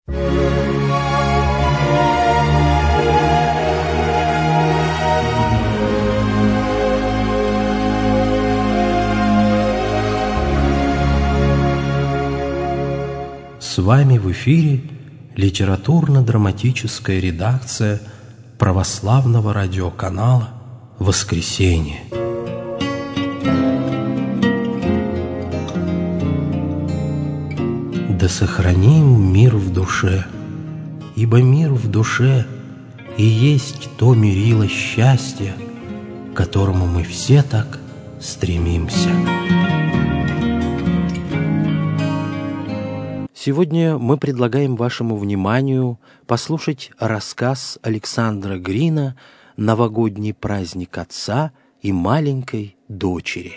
С вами в эфире литературно-драматическая редакция православного радиоканала «Воскресенье». Да сохраним мир в душе, ибо мир в душе и есть то мерило счастья, к которому мы все так стремимся. Сегодня мы предлагаем вашему вниманию послушать рассказ Александра Грина «Новогодний праздник отца и маленькой дочери».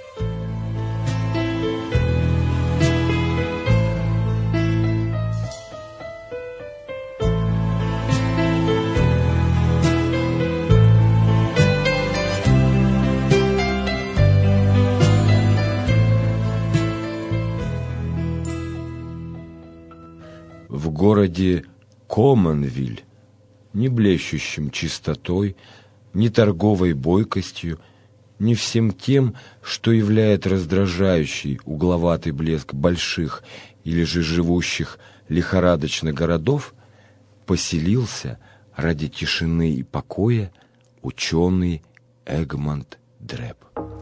В городе Комонвиль, не блещущим чистотой, ни торговой бойкостью, ни всем тем, что являет раздражающий угловатый блеск больших или же живущих лихорадочно городов, поселился ради тишины и покоя ученый Эгмонт Дреб.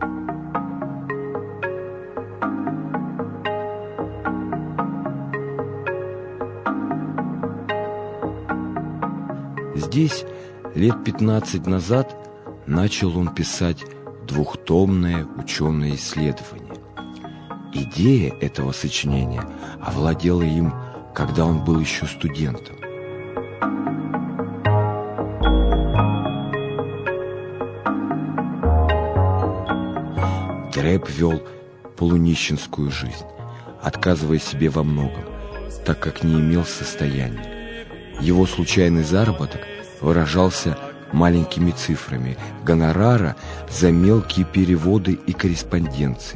Здесь лет 15 назад начал он писать двухтомное ученое исследование. Идея этого сочинения овладела им, когда он был еще студентом. Дреб вел полунищенскую жизнь, отказывая себе во многом, так как не имел состояния. Его случайный заработок выражался маленькими цифрами гонорара за мелкие переводы и корреспонденции.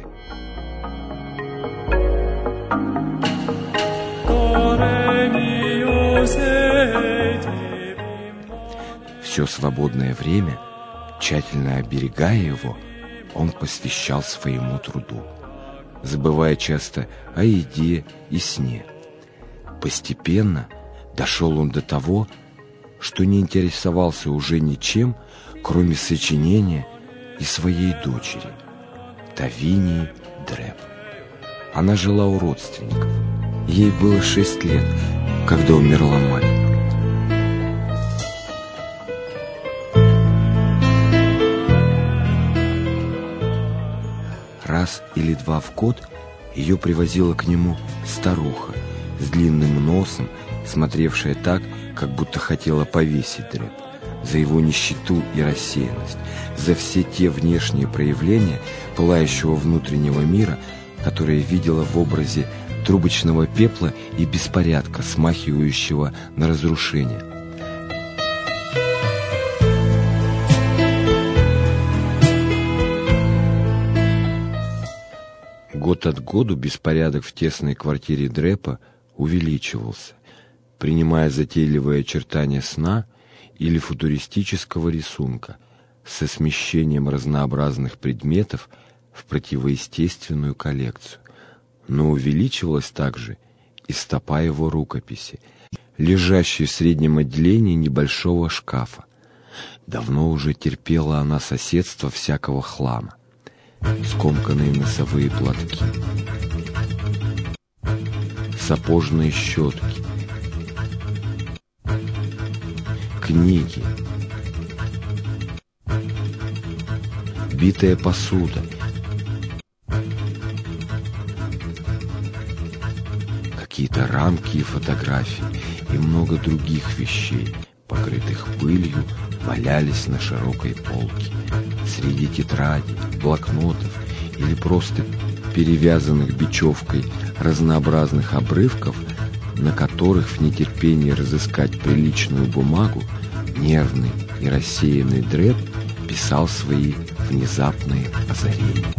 Все свободное время, тщательно оберегая его, он посвящал своему труду, забывая часто о еде и сне. Постепенно дошел он до того, что не интересовался уже ничем, кроме сочинения и своей дочери, Тавинии Дреб. Она жила у родственников. Ей было 6 лет, когда умерла мать. Раз или два в год ее привозила к нему старуха с длинным носом, смотревшая так, как будто хотела повесить Дреб за его нищету и рассеянность, за все те внешние проявления пылающего внутреннего мира, которые видела в образе трубочного пепла и беспорядка, смахивающего на разрушение. Год от году беспорядок в тесной квартире Дрепа увеличивался, принимая затейливые очертания сна или футуристического рисунка со смещением разнообразных предметов в противоестественную коллекцию. Но увеличивалась также и стопа его рукописи, лежащей в среднем отделении небольшого шкафа. Давно уже терпела она соседство всякого хлама. Скомканные носовые платки, сапожные щетки, книги, битая посуда, какие-то рамки и фотографии и много других вещей, покрытых пылью, валялись на широкой полке. Среди тетрадей, блокнотов или просто перевязанных бечевкой разнообразных обрывков, на которых в нетерпении разыскать приличную бумагу, нервный и рассеянный Дреб писал свои внезапные озарения.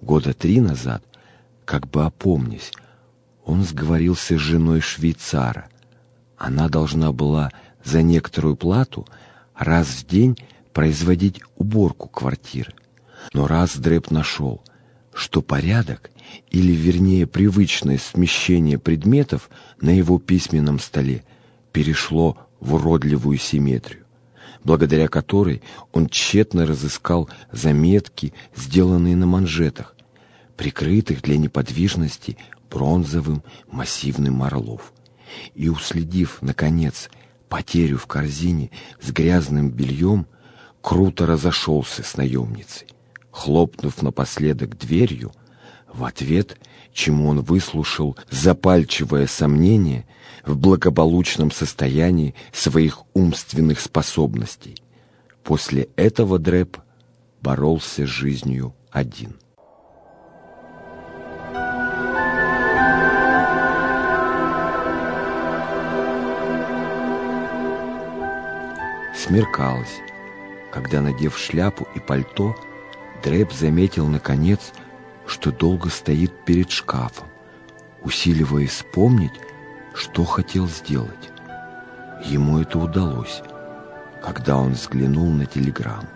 Года 3 назад, как бы опомнясь, он сговорился с женой швейцара. Она должна была за некоторую плату раз в день производить уборку квартиры. Но раз Дрэп нашел, что порядок, или вернее привычное смещение предметов на его письменном столе перешло в уродливую симметрию, благодаря которой он тщетно разыскал заметки, сделанные на манжетах, прикрытых для неподвижности бронзовым массивным орлов, и, уследив, наконец, потерю в корзине с грязным бельем, круто разошелся с наемницей, хлопнув напоследок дверью, в ответ чему он выслушал запальчивое сомнение в благополучном состоянии своих умственных способностей. После этого Дрэп боролся с жизнью один. Смеркалось, когда, надев шляпу и пальто, Дрэп заметил, наконец, что долго стоит перед шкафом, усиливая вспомнить, что хотел сделать. Ему это удалось, когда он взглянул на телеграмму.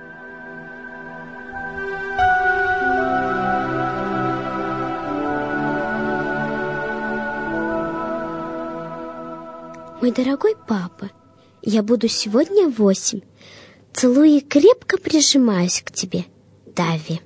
Мой дорогой папа, я буду сегодня в 8. Целую и крепко прижимаюсь к тебе, Тави.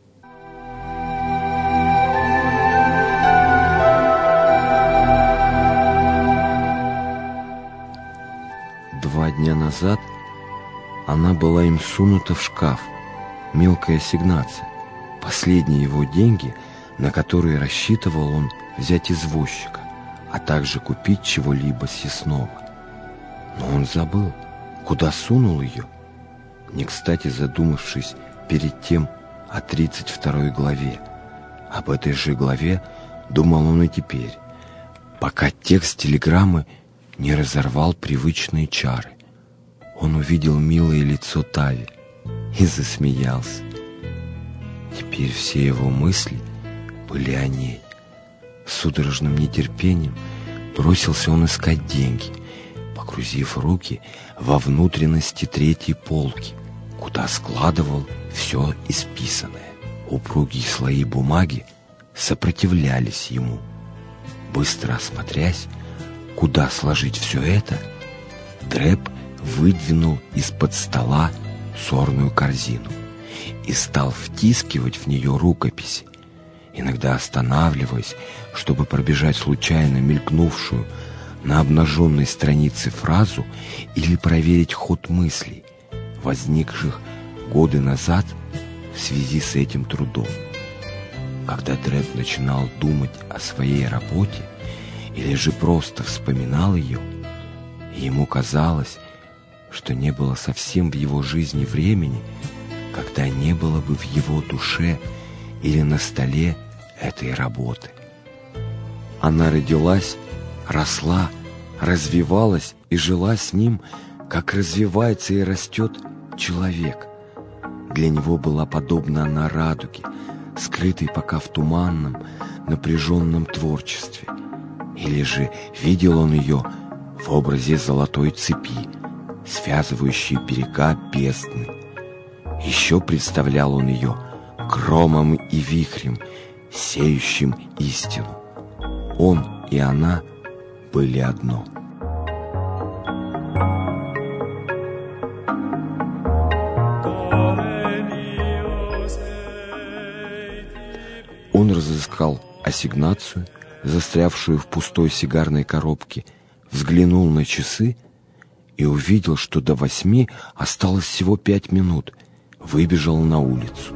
Два дня назад она была им сунута в шкаф, мелкая ассигнация, последние его деньги, на которые рассчитывал он взять извозчика, а также купить чего-либо съестного. Но он забыл, куда сунул ее, не кстати задумавшись перед тем о 32 главе. Об этой же главе думал он и теперь, пока текст телеграммы не разорвал привычные чары. Он увидел милое лицо Тави и засмеялся. Теперь все его мысли были о ней. С судорожным нетерпением бросился он искать деньги, погрузив руки во внутренности третьей полки, куда складывал все исписанное. Упругие слои бумаги сопротивлялись ему. Быстро осмотрясь, куда сложить все это, Дрэп выдвинул из-под стола сорную корзину и стал втискивать в нее рукописи, иногда останавливаясь, чтобы пробежать случайно мелькнувшую на обнаженной странице фразу или проверить ход мыслей, возникших годы назад в связи с этим трудом. Когда Дрэп начинал думать о своей работе или же просто вспоминал ее, ему казалось, что не было совсем в его жизни времени, когда не было бы в его душе или на столе этой работы. Она родилась, росла, развивалась и жила с ним, как развивается и растет человек. Для него была подобна она радуге, скрытой пока в туманном, напряженном творчестве. Или же видел он ее в образе золотой цепи, связывающей берега бездны. Еще представлял он ее громом и вихрем, сеющим истину. Он и она были одно. Он разыскал ассигнацию, застрявшую в пустой сигарной коробке, взглянул на часы и увидел, что до 8 осталось всего 5 минут. Выбежал на улицу.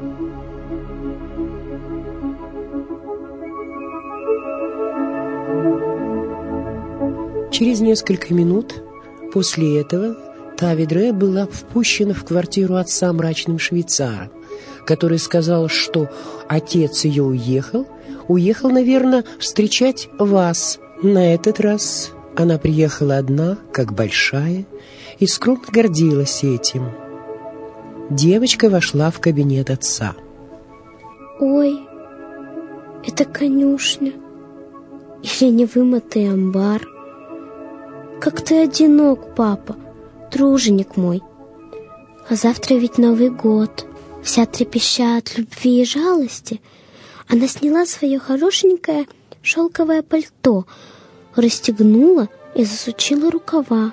Через несколько минут после этого Тави Дрэп была впущена в квартиру отца мрачным швейцаром, который сказал, что отец ее уехал, наверное, встречать вас. На этот раз она приехала одна, как большая, и скромно гордилась этим. Девочка вошла в кабинет отца. Ой, это конюшня или невымытый амбар. Как ты одинок, папа, труженик мой. А завтра ведь Новый год. Вся трепеща от любви и жалости, она сняла свое хорошенькое шелковое пальто, расстегнула и засучила рукава.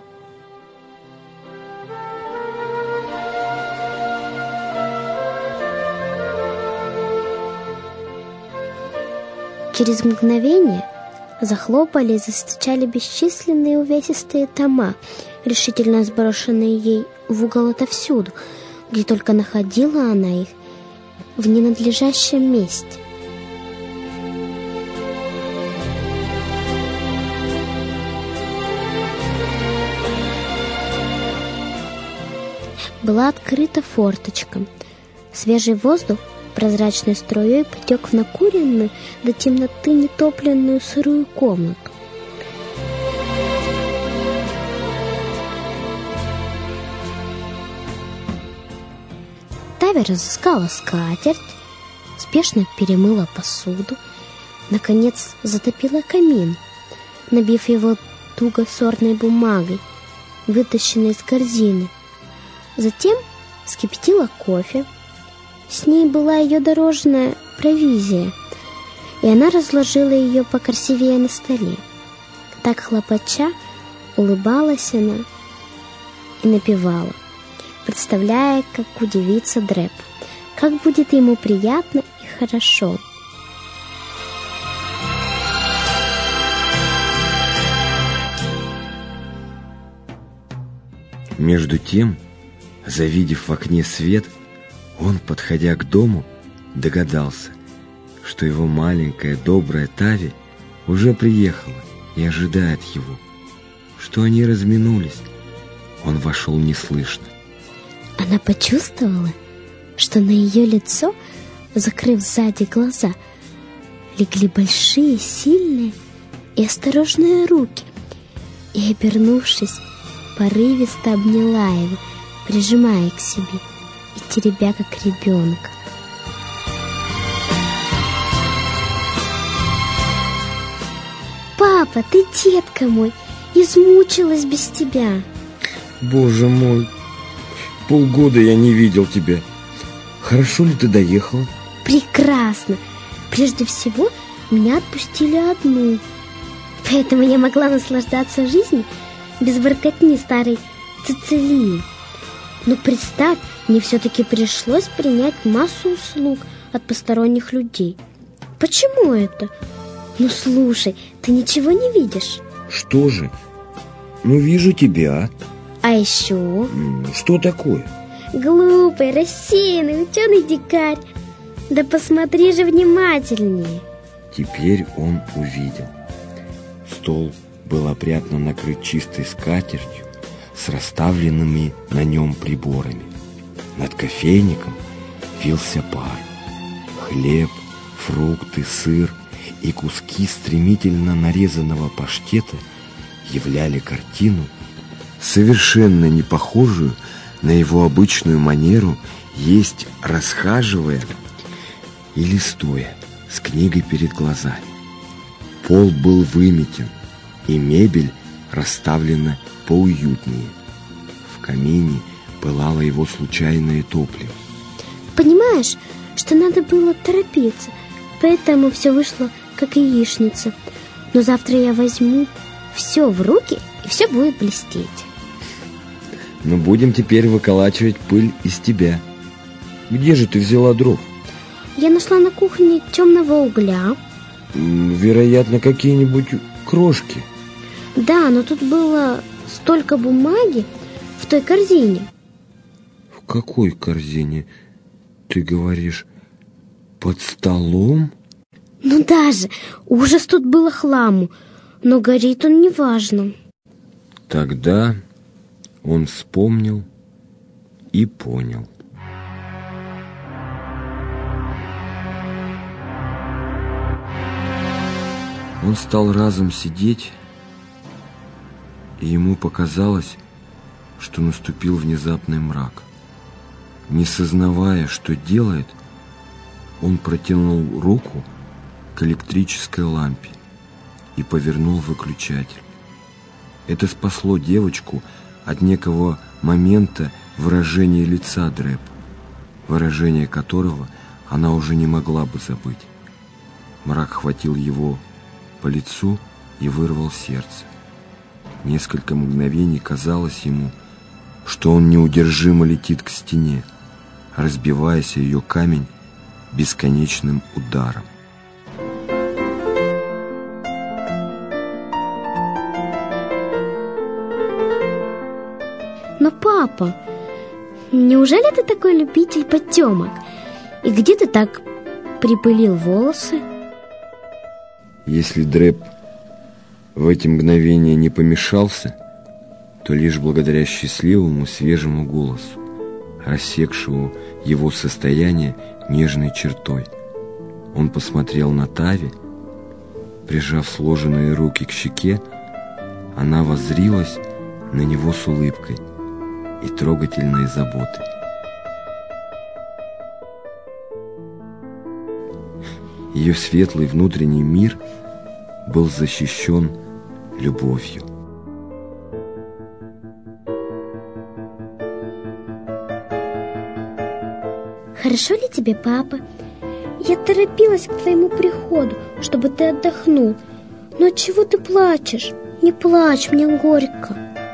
Через мгновение захлопали и застучали бесчисленные увесистые тома, решительно сброшенные ей в угол отовсюду, где только находила она их, в ненадлежащем месте. Была открыта форточка. Свежий воздух прозрачной струей потек в накуренную до темноты нетопленную сырую комнату. Тави разыскала скатерть, спешно перемыла посуду, наконец затопила камин, набив его туго сорной бумагой, вытащенной из корзины. Затем вскипятила кофе. С ней была ее дорожная провизия, и она разложила ее покрасивее на столе. Так хлопача улыбалась она и напевала, представляя, как удивится Дрэп, как будет ему приятно и хорошо. Между тем, завидев в окне свет, он, подходя к дому, догадался, что его маленькая добрая Тави уже приехала и ожидает его, что они разминулись. Он вошел неслышно. Она почувствовала, что на ее лицо, закрыв сзади глаза, легли большие, сильные и осторожные руки, и, обернувшись, порывисто обняла его, прижимая к себе и теребя, как ребенка. «Папа, ты, детка мой, измучилась без тебя!» «Боже мой, полгода я не видел тебя. Хорошо ли ты доехала?» «Прекрасно! Прежде всего, меня отпустили одну, поэтому я могла наслаждаться жизнью без воркотни старой Цицилии. Но представь, мне все-таки пришлось принять массу услуг от посторонних людей. Почему это? Ну слушай, ты ничего не видишь?» «Что же? Ну вижу тебя». «А еще?» «Что такое?» «Глупый, рассеянный, ученый дикарь. Да посмотри же внимательнее». Теперь он увидел. Стол был опрятно накрыт чистой скатертью с расставленными на нем приборами. Над кофейником вился пар. Хлеб, фрукты, сыр и куски стремительно нарезанного паштета являли картину, совершенно не похожую на его обычную манеру есть, расхаживая или стоя с книгой перед глазами. Пол был выметен, и мебель расставлена поуютнее. В камине пылало его случайное топливо. «Понимаешь, что надо было торопиться, поэтому все вышло как яичница. Но завтра я возьму все в руки, и все будет блестеть». «Но будем теперь выколачивать пыль из тебя. Где же ты взяла дров?» «Я нашла на кухне темного угля». «Вероятно, какие-нибудь крошки». «Да, но тут было столько бумаги в той корзине». «В какой корзине? Ты говоришь, под столом?» «Ну даже, ужас тут было хламу, но горит он неважно». Тогда он вспомнил и понял. Он стал разом сидеть, и ему показалось, что наступил внезапный мрак. Не сознавая, что делает, Он протянул руку к электрической лампе и повернул выключатель. Это спасло девочку от некого момента выражения лица Дрэпа, выражение которого она уже не могла бы забыть. Мрак хватил его по лицу и вырвал сердце. Несколько мгновений казалось ему, что он неудержимо летит к стене, разбиваясь о ее камень бесконечным ударом. Но, папа, неужели ты такой любитель потемок? И где ты так припылил волосы? Если Дрэп в эти мгновения не помешался, то лишь благодаря счастливому свежему голосу, рассекшему его состояние нежной чертой. Он посмотрел на Тави, прижав сложенные руки к щеке, она воззрилась на него с улыбкой и трогательной заботой. Ее светлый внутренний мир был защищен любовью. Хорошо ли тебе, папа? Я торопилась к твоему приходу, чтобы ты отдохнул. Но чего ты плачешь? Не плачь, мне горько.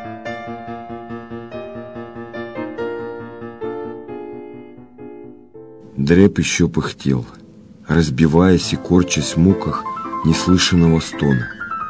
Дрэп еще пыхтел, разбиваясь и корчась в муках неслышанного стона.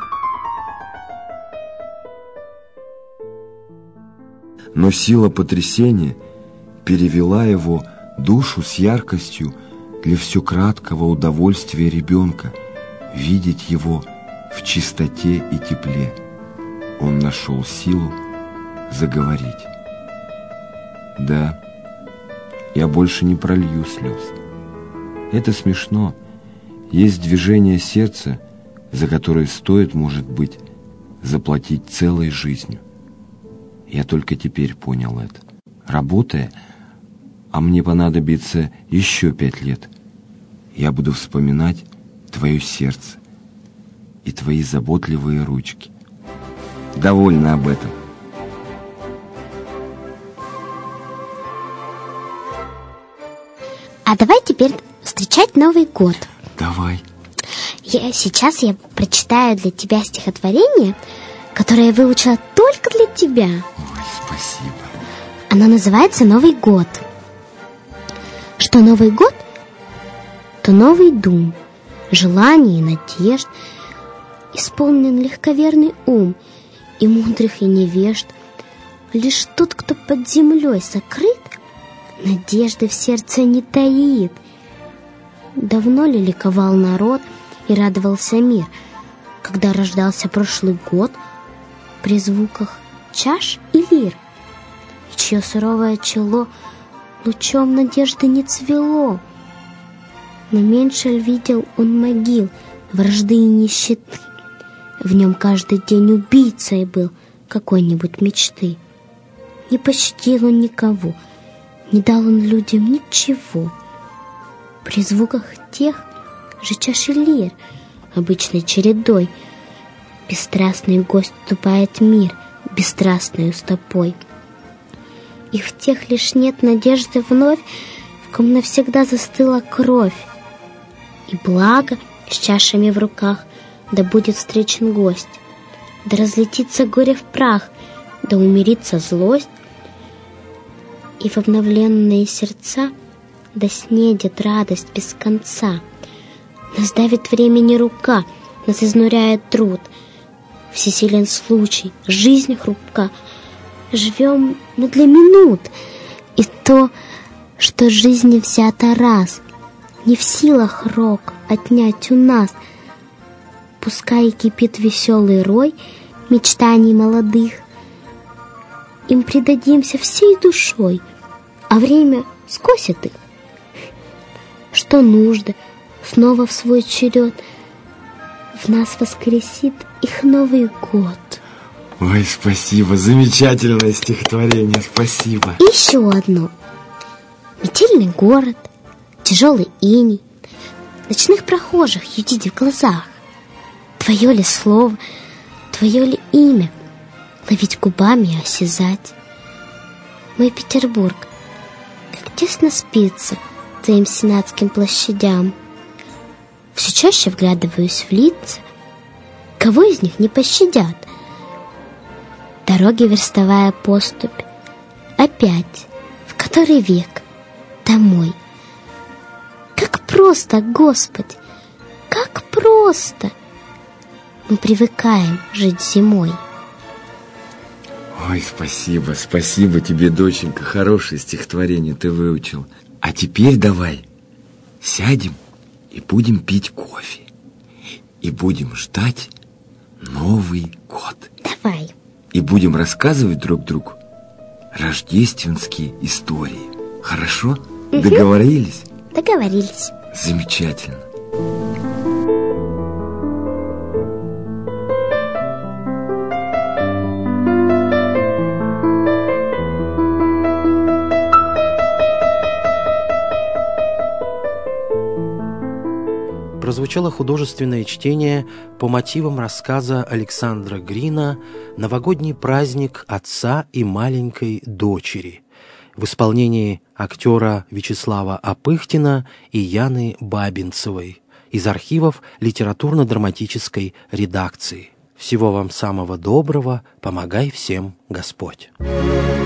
Но сила потрясения перевела его душу с яркостью для все краткого удовольствия ребенка видеть его в чистоте и тепле. Он нашел силу заговорить. Да, я больше не пролью слез. Это смешно. Есть движение сердца, за которое стоит, может быть, заплатить целой жизнью. Я только теперь понял это. Работая, а мне понадобится еще 5 лет, я буду вспоминать твое сердце и твои заботливые ручки. Довольно об этом. А давай теперь встречать Новый год. Давай. Сейчас я прочитаю для тебя стихотворение, которое я выучила только для тебя. Ой, спасибо. Оно называется «Новый год». Что Новый год, то новый дум, желаний и надежд, исполнен легковерный ум и мудрых, и невежд. Лишь тот, кто под землей сокрыт, надежды в сердце не таит. Давно ли ликовал народ и радовался мир, когда рождался прошлый год при звуках чаш и лир, и чье суровое чело лучом надежды не цвело? Но меньше ль видел он могил, вражды и нищеты? В нем каждый день убийцей был какой-нибудь мечты. Не пощадил он никого, не дал он людям ничего. При звуках тех же чаш и лир обычной чередой бесстрастный гость вступает в мир бесстрастной стопой. И в тех лишь нет надежды вновь, в ком навсегда застыла кровь. И благо с чашами в руках да будет встречен гость, да разлетится горе в прах, да умирится злость, и в обновленные сердца да снедет радость без конца. Нас давит времени рука, нас изнуряет труд, всесилен случай, жизнь хрупка. Живем мы для минут, и то, что жизни взято раз, не в силах рок отнять у нас. Пускай кипит веселый рой мечтаний молодых, им предадимся всей душой, а время скосит их. Что нужда снова в свой черед в нас воскресит их Новый год. Ой, спасибо, замечательное стихотворение, спасибо. И еще одно. Метельный город, тяжелый иней, ночных прохожих юдить в глазах. Твое ли слово, твое ли имя ловить губами и осязать? Мой Петербург, как тесно спится твоим сенатским площадям. Все чаще вглядываюсь в лица, кого из них не пощадят. Дороги верстовая поступь, опять, в который век, домой. Как просто, Господи, как просто! Мы привыкаем жить зимой. Ой, спасибо тебе, доченька, хорошее стихотворение ты выучил. А теперь давай сядем и будем пить кофе. И будем ждать Новый год. Давай. И будем рассказывать друг другу рождественские истории. Хорошо? Договорились? Договорились. Замечательно. Прозвучало художественное чтение по мотивам рассказа Александра Грина «Новогодний праздник отца и маленькой дочери» в исполнении актера Вячеслава Апыхтина и Яны Бабинцевой из архивов литературно-драматической редакции. Всего вам самого доброго, помогай всем Господь.